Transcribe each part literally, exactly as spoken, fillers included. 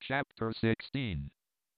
Chapter sixteen.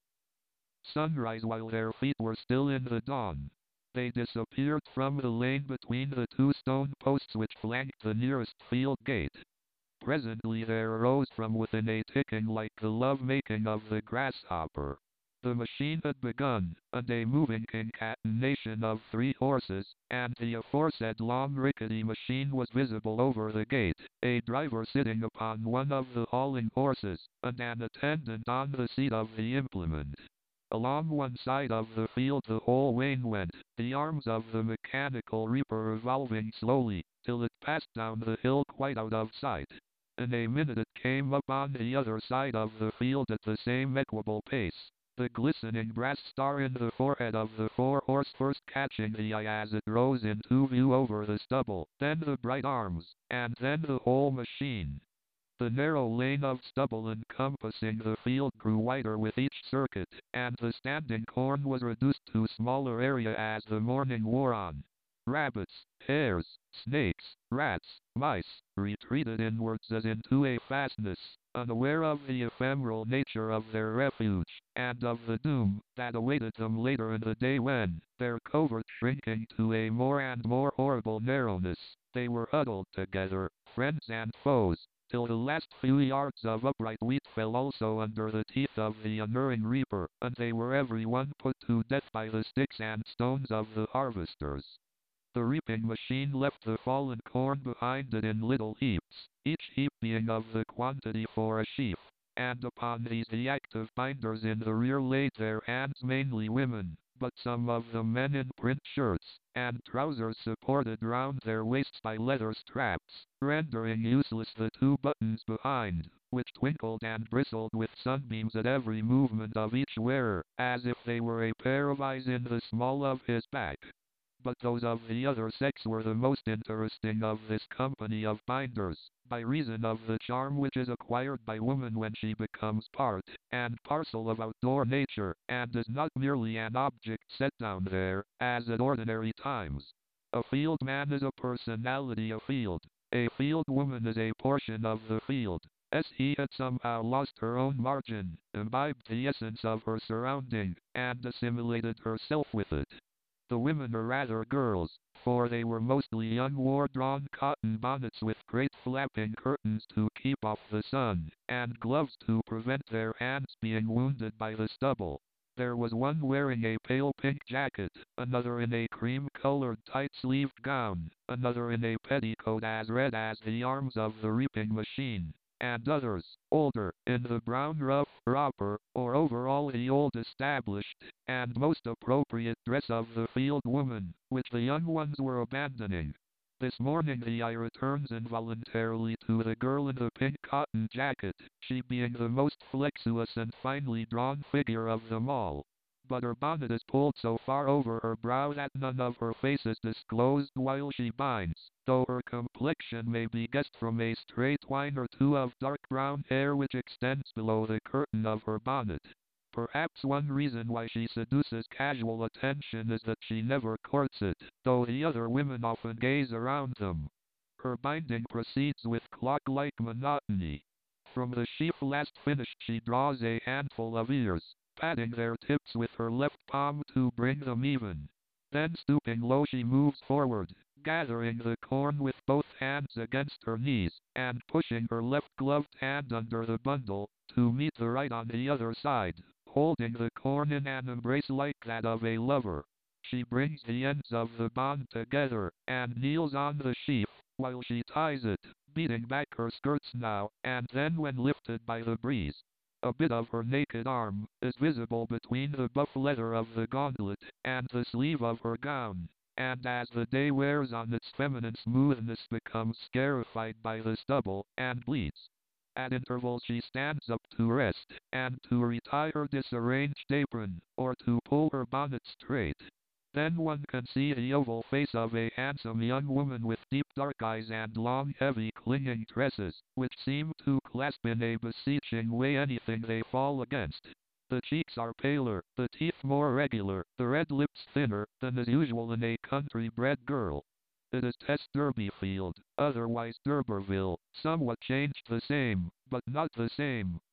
Sunrise while their feet were still in the dawn. They disappeared from the lane between the two stone posts which flanked the nearest field gate. Presently there arose from within a ticking like the love-making of the grasshopper. The machine had begun, and a moving concatenation of three horses, and the aforesaid long rickety machine was visible over the gate, a driver sitting upon one of the hauling horses, and an attendant on the seat of the implement. Along one side of the field the whole wain went, the arms of the mechanical reaper revolving slowly, till it passed down the hill quite out of sight. In a minute it came up on the other side of the field at the same equable pace, the glistening brass star in the forehead of the four-horse first catching the eye as it rose into view over the stubble, then the bright arms, and then the whole machine. The narrow lane of stubble encompassing the field grew wider with each circuit, and the standing corn was reduced to smaller area as the morning wore on. Rabbits, hares, snakes, rats, mice, retreated inwards as into a fastness, unaware of the ephemeral nature of their refuge, and of the doom that awaited them later in the day when, their covert shrinking to a more and more horrible narrowness, they were huddled together, friends and foes, till the last few yards of upright wheat fell also under the teeth of the unerring reaper, and they were every one put to death by the sticks and stones of the harvesters. The reaping machine left the fallen corn behind it in little heaps, each heap being of the quantity for a sheaf, and upon these the active binders in the rear laid their hands, mainly women, but some of the men in print shirts, and trousers supported round their waists by leather straps, rendering useless the two buttons behind, which twinkled and bristled with sunbeams at every movement of each wearer, as if they were a pair of eyes in the small of his back. But those of the other sex were the most interesting of this company of binders, by reason of the charm which is acquired by woman when she becomes part and parcel of outdoor nature, and is not merely an object set down there, as at ordinary times. A field man is a personality afield. A field woman is a portion of the field. As he had somehow lost her own margin, imbibed the essence of her surrounding, and assimilated herself with it. The women are rather girls, for they were mostly young war-drawn cotton bonnets with great flapping curtains to keep off the sun, and gloves to prevent their hands being wounded by the stubble. There was one wearing a pale pink jacket, another in a cream-colored tight-sleeved gown, another in a petticoat as red as the arms of the reaping machine, and others, older, in the brown rough wrapper, or overall the old established, and most appropriate dress of the field woman, which the young ones were abandoning. This morning the eye returns involuntarily to the girl in the pink cotton jacket, she being the most flexuous and finely drawn figure of them all. But her bonnet is pulled so far over her brow that none of her face is disclosed while she binds, though her complexion may be guessed from a stray twine or two of dark brown hair which extends below the curtain of her bonnet. Perhaps one reason why she seduces casual attention is that she never courts it, though the other women often gaze around them. Her binding proceeds with clock-like monotony. From the sheaf last finished she draws a handful of ears, patting their tips with her left palm to bring them even. Then stooping low she moves forward, gathering the corn with both hands against her knees, and pushing her left gloved hand under the bundle, to meet the right on the other side, holding the corn in an embrace like that of a lover. She brings the ends of the bond together, and kneels on the sheaf, while she ties it, beating back her skirts now and then when lifted by the breeze. A bit of her naked arm is visible between the buff leather of the gauntlet and the sleeve of her gown, and as the day wears on its feminine smoothness becomes scarified by the stubble and bleeds. At intervals she stands up to rest, and to retie her disarranged apron, or to pull her bonnet straight. Then one can see the oval face of a handsome young woman with deep dark eyes and long heavy clinging tresses, which seem to clasp in a beseeching way anything they fall against. The cheeks are paler, the teeth more regular, the red lips thinner, than is usual in a country-bred girl. It is Tess Durbeyfield, otherwise D'Urberville, somewhat changed the same, but not the same.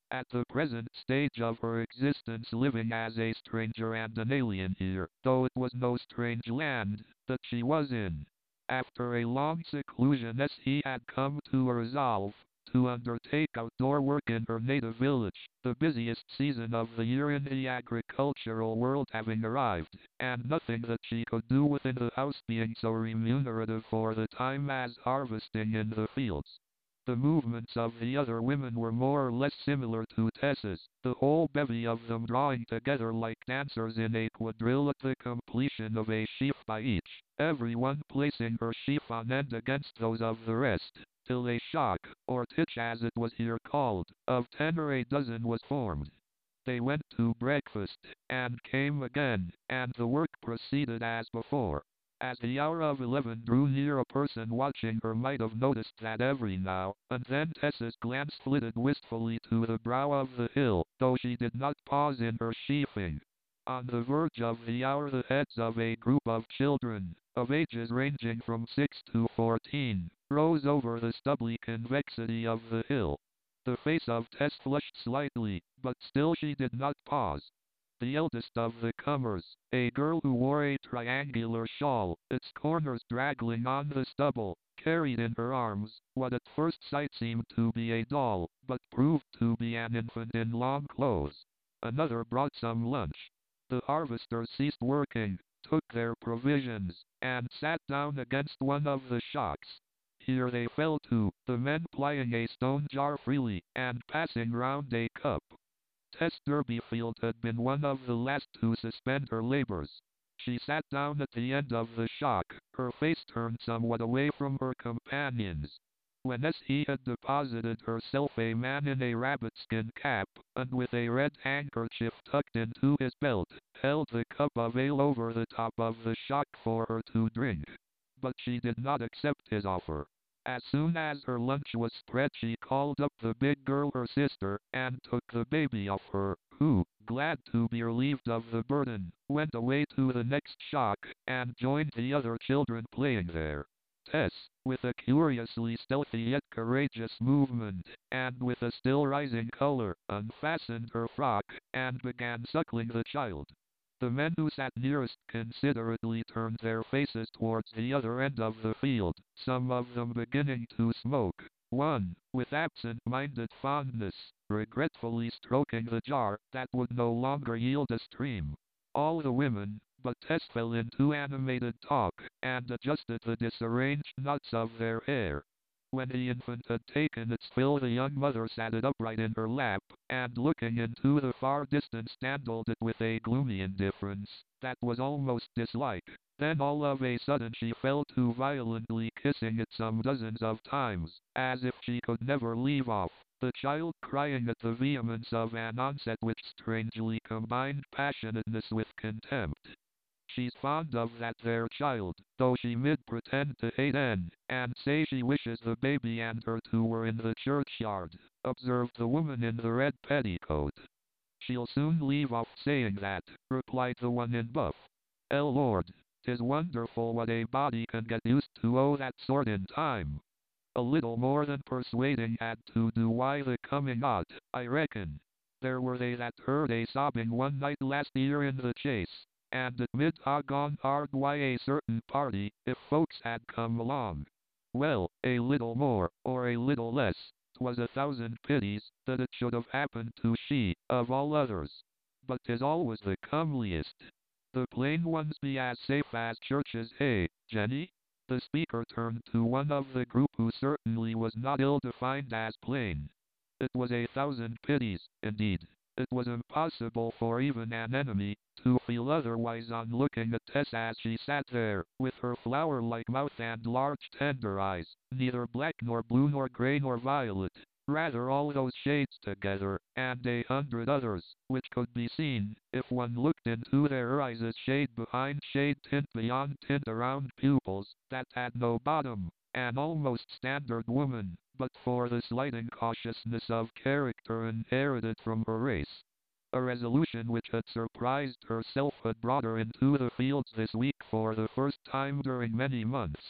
at the present stage of her existence living as a stranger and an alien here, though it was no strange land that she was in. After a long seclusion as he had come to a resolve to undertake outdoor work in her native village, the busiest season of the year in the agricultural world having arrived, and nothing that she could do within the house being so remunerative for the time as harvesting in the fields. The movements of the other women were more or less similar to Tessa's, the whole bevy of them drawing together like dancers in a quadrille at the completion of a sheaf by each, every one placing her sheaf on end against those of the rest, till a shock, or titch as it was here called, of ten or a dozen was formed. They went to breakfast, and came again, and the work proceeded as before. As the hour of eleven drew near, a person watching her might have noticed that every now and then Tessa's glance flitted wistfully to the brow of the hill, though she did not pause in her sheafing. On the verge of the hour the heads of a group of children, of ages ranging from six to fourteen, rose over the stubbly convexity of the hill. The face of Tess flushed slightly, but still she did not pause. The eldest of the comers, a girl who wore a triangular shawl, its corners draggling on the stubble, carried in her arms what at first sight seemed to be a doll, but proved to be an infant in long clothes. Another brought some lunch. The harvesters ceased working, took their provisions, and sat down against one of the shocks. Here they fell to, the men plying a stone jar freely, and passing round a cup. Tess Durbeyfield had been one of the last to suspend her labors. She sat down at the end of the shock, her face turned somewhat away from her companions. When as he had deposited herself, a man in a rabbit-skin cap, and with a red handkerchief tucked into his belt, held the cup of ale over the top of the shock for her to drink. But she did not accept his offer. As soon as her lunch was spread, she called up the big girl, her sister, and took the baby off her, who, glad to be relieved of the burden, went away to the next shock, and joined the other children playing there. Tess, with a curiously stealthy yet courageous movement, and with a still rising color, unfastened her frock, and began suckling the child. The men who sat nearest considerately turned their faces towards the other end of the field, some of them beginning to smoke. One, with absent-minded fondness, regretfully stroking the jar that would no longer yield a stream. All the women, but Tess, fell into animated talk, and adjusted the disarranged knots of their hair. When the infant had taken its fill, the young mother sat it upright in her lap, and looking into the far distance dandled it with a gloomy indifference that was almost dislike. Then all of a sudden she fell to violently kissing it some dozens of times, as if she could never leave off, the child crying at the vehemence of an onset which strangely combined passionateness with contempt. She's fond of that there child, though she mid pretend to hate en, and say she wishes the baby and her two were in the churchyard, observed the woman in the red petticoat. She'll soon leave off saying that, replied the one in buff. El Lord, 'tis wonderful what a body can get used to o' that sort in time. A little more than persuading had to do why the coming o't, I reckon. There were they that heard a sobbing one night last year in the chase, and it mid ha gone hard why a certain party, if folks had come along. Well, a little more, or a little less, 'twas a thousand pities that it should have happened to she, of all others. But 'tis always the comeliest. The plain ones be as safe as churches, hey, Jenny? The speaker turned to one of the group who certainly was not ill-defined as plain. It was a thousand pities, indeed. It was impossible for even an enemy to feel otherwise on looking at Tess as she sat there, with her flower-like mouth and large tender eyes, neither black nor blue nor grey nor violet, rather all those shades together, and a hundred others, which could be seen, if one looked into their eyes, as shade behind shade, tint beyond tint around pupils that had no bottom. An almost standard woman, but for the slight incautiousness of character inherited from her race. A resolution which had surprised herself had brought her into the fields this week for the first time during many months.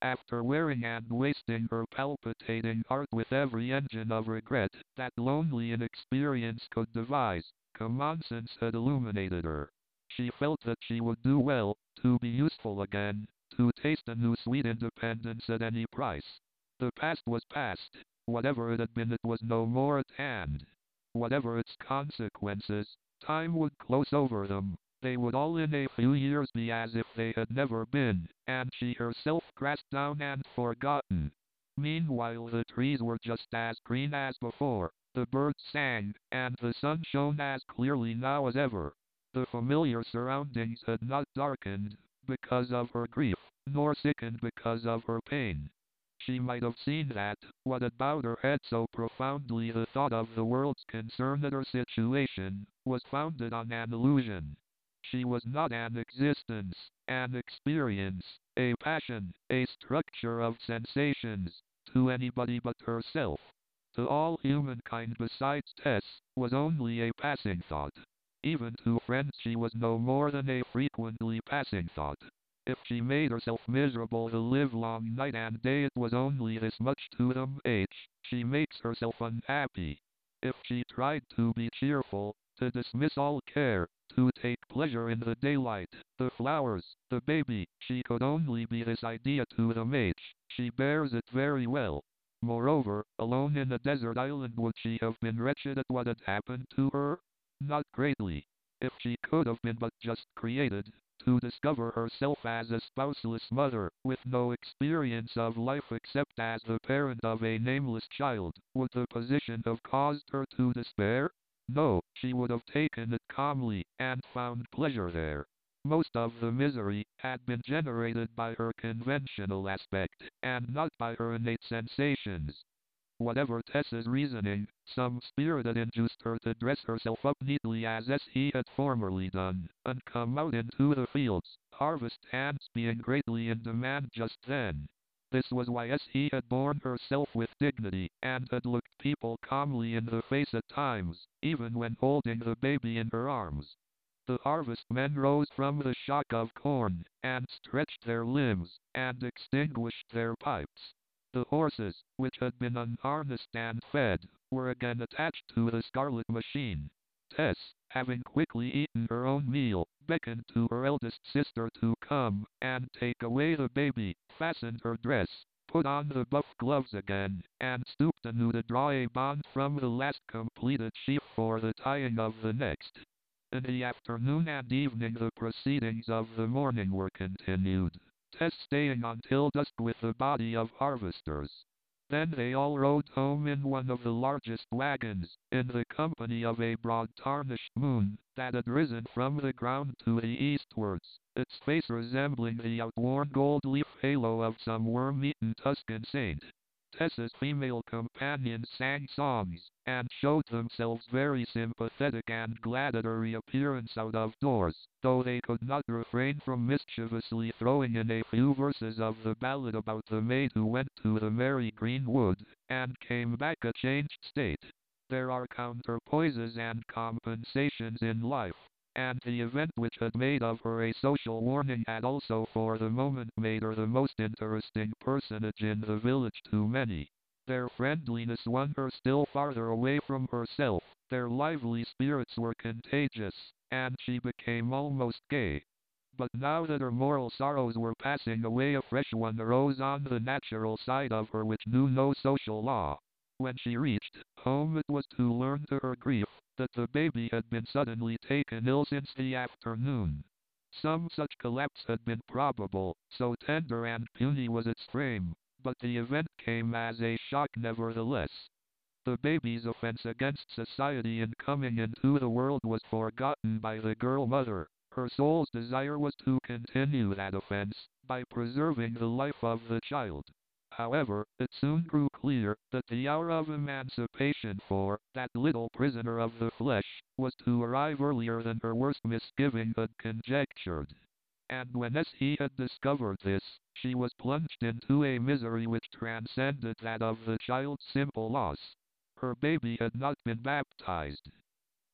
After wearing and wasting her palpitating heart with every engine of regret that lonely inexperience could devise, common sense had illuminated her. She felt that she would do well, to be useful again, to taste a new sweet independence at any price. The past was past. Whatever it had been, it was no more at hand. Whatever its consequences, time would close over them. They would all in a few years be as if they had never been, and she herself grasped down and forgotten. Meanwhile the trees were just as green as before, the birds sang, and the sun shone as clearly now as ever. The familiar surroundings had not darkened because of her grief, nor sickened because of her pain. She might have seen that, what had bowed her head so profoundly, the thought of the world's concern at her situation, was founded on an illusion. She was not an existence, an experience, a passion, a structure of sensations, to anybody but herself. To all humankind besides Tess, was only a passing thought. Even to friends she was no more than a frequently passing thought. If she made herself miserable the livelong night and day, it was only this much to them: H. She makes herself unhappy. If she tried to be cheerful, to dismiss all care, to take pleasure in the daylight, the flowers, the baby, she could only be this idea to them: H. She bears it very well. Moreover, alone in a desert island, would she have been wretched at what had happened to her? Not greatly. If she could have been but just created, to discover herself as a spouseless mother, with no experience of life except as the parent of a nameless child, would the position have caused her to despair? No, she would have taken it calmly, and found pleasure there. Most of the misery had been generated by her conventional aspect, and not by her innate sensations. Whatever Tessa's reasoning, some spirit had induced her to dress herself up neatly as he had formerly done, and come out into the fields, harvest hands being greatly in demand just then. This was why he had borne herself with dignity, and had looked people calmly in the face at times, even when holding the baby in her arms. The harvestmen rose from the shock of corn, and stretched their limbs, and extinguished their pipes. The horses, which had been unharnessed and fed, were again attached to the scarlet machine. Tess, having quickly eaten her own meal, beckoned to her eldest sister to come and take away the baby, fastened her dress, put on the buff gloves again, and stooped anew to draw a bond from the last completed sheaf for the tying of the next. In the afternoon and evening the proceedings of the morning were continued, Tess staying until dusk with the body of harvesters. Then they all rode home in one of the largest wagons, in the company of a broad tarnished moon, that had risen from the ground to the eastwards, its face resembling the outworn gold leaf halo of some worm-eaten Tuscan saint. Tessa's female companions sang songs, and showed themselves very sympathetic and glad at her reappearance out of doors, though they could not refrain from mischievously throwing in a few verses of the ballad about the maid who went to the merry green wood, and came back a changed state. There are counterpoises and compensations in life, and the event which had made of her a social warning had also for the moment made her the most interesting personage in the village to many. Their friendliness won her still farther away from herself, their lively spirits were contagious, and she became almost gay. But now that her moral sorrows were passing away, a fresh one arose on the natural side of her which knew no social law. When she reached home, it was to learn to her grief that the baby had been suddenly taken ill since the afternoon. Some such collapse had been probable, so tender and puny was its frame, but the event came as a shock nevertheless. The baby's offense against society in coming into the world was forgotten by the girl mother. Her soul's desire was to continue that offense, by preserving the life of the child. However, it soon grew clear that the hour of emancipation for that little prisoner of the flesh was to arrive earlier than her worst misgiving had conjectured. And when he had discovered this, she was plunged into a misery which transcended that of the child's simple loss. Her baby had not been baptized.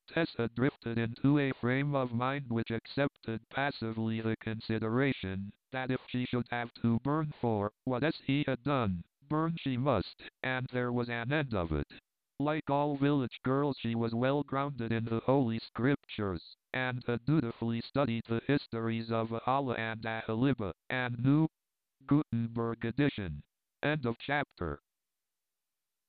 Tessa drifted into a frame of mind which accepted passively the consideration that if she should have to burn for what as he had done, burn she must, and there was an end of it. Like all village girls, she was well grounded in the Holy Scriptures, and had dutifully studied the histories of Allah and Ahaliba, and knew Gutenberg edition. End of chapter.